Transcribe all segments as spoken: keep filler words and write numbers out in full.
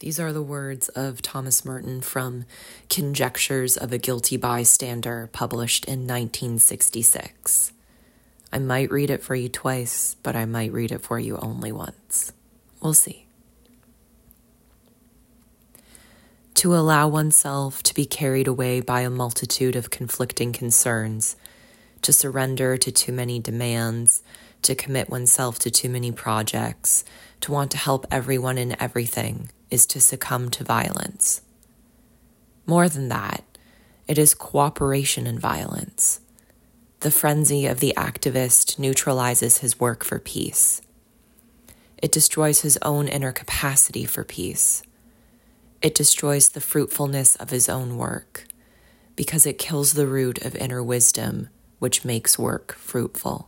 These are the words of Thomas Merton from Conjectures of a Guilty Bystander, published in nineteen sixty-six. I might read it for you twice, but I might read it for you only once. We'll see. To allow oneself to be carried away by a multitude of conflicting concerns, to surrender to too many demands, to commit oneself to too many projects, to want to help everyone and everything, is to succumb to violence. More than that, it is cooperation in violence. The frenzy of the activist neutralizes his work for peace. It destroys his own inner capacity for peace. It destroys the fruitfulness of his own work, because it kills the root of inner wisdom, which makes work fruitful.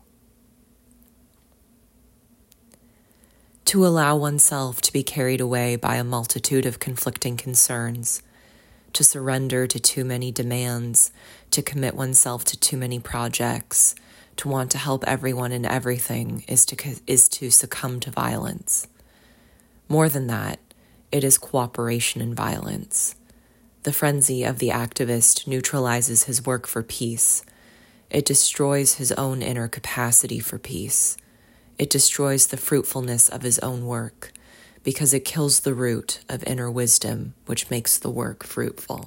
To allow oneself to be carried away by a multitude of conflicting concerns, to surrender to too many demands, to commit oneself to too many projects, to want to help everyone and everything is to is to succumb to violence. More than that, it is cooperation in violence. The frenzy of the activist neutralizes his work for peace. It destroys his own inner capacity for peace. It destroys the fruitfulness of his own work, because it kills the root of inner wisdom, which makes the work fruitful.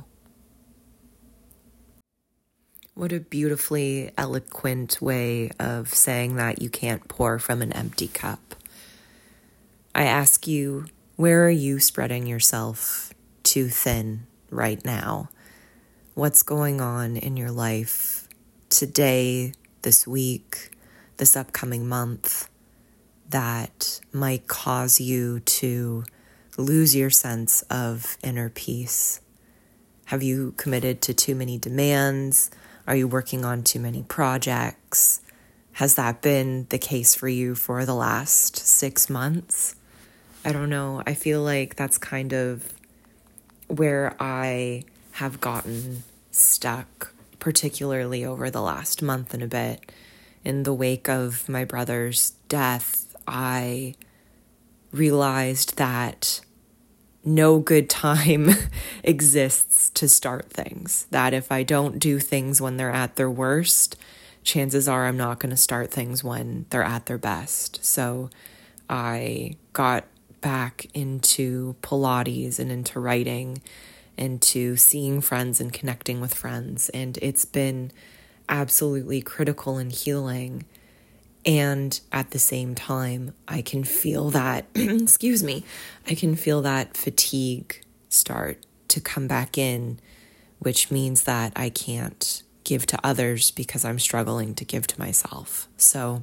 What a beautifully eloquent way of saying that you can't pour from an empty cup. I ask you, where are you spreading yourself too thin right now? What's going on in your life today, this week, this upcoming month, that might cause you to lose your sense of inner peace? Have you committed to too many demands? Are you working on too many projects? Has that been the case for you for the last six months? I don't know. I feel like that's kind of where I have gotten stuck, particularly over the last month and a bit. In the wake of my brother's death, I realized that no good time exists to start things. That if I don't do things when they're at their worst, chances are I'm not going to start things when they're at their best. So I got back into Pilates and into writing, into seeing friends and connecting with friends. And it's been absolutely critical in healing. And at the same time, I can feel that, excuse me, I can feel that fatigue start to come back in, which means that I can't give to others because I'm struggling to give to myself. So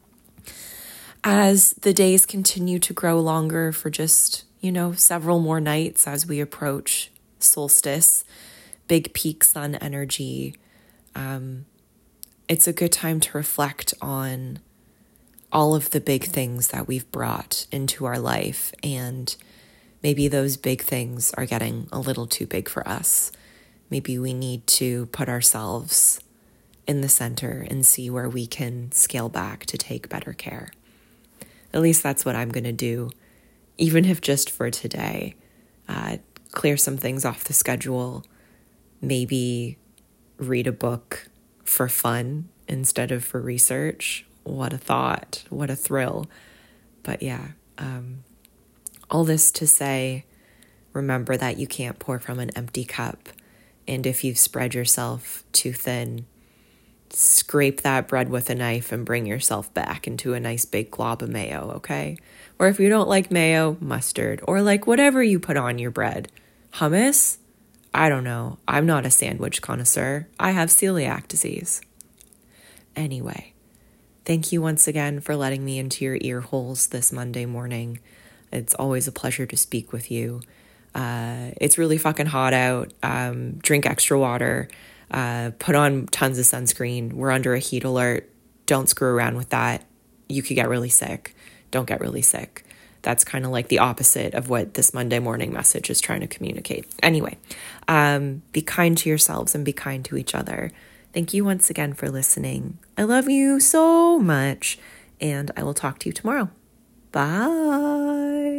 as the days continue to grow longer for just, you know, several more nights as we approach solstice, big peak sun energy, um, it's a good time to reflect on all of the big things that we've brought into our life, and maybe those big things are getting a little too big for us. Maybe we need to put ourselves in the center and see where we can scale back to take better care. At least that's what I'm going to do, even if just for today. Uh, clear some things off the schedule, maybe read a book for fun instead of for research. What a thought, what a thrill. But yeah, um, all this to say, remember that you can't pour from an empty cup. And if you've spread yourself too thin, scrape that bread with a knife and bring yourself back into a nice big glob of mayo, okay? Or if you don't like mayo, mustard, or like whatever you put on your bread. Hummus? I don't know. I'm not a sandwich connoisseur. I have celiac disease. Anyway, thank you once again for letting me into your ear holes this Monday morning. It's always a pleasure to speak with you. Uh, it's really fucking hot out. Um, drink extra water. Uh, put on tons of sunscreen. We're under a heat alert. Don't screw around with that. You could get really sick. Don't get really sick. That's kind of like the opposite of what this Monday morning message is trying to communicate. Anyway, um, be kind to yourselves and be kind to each other. Thank you once again for listening. I love you so much, and I will talk to you tomorrow. Bye.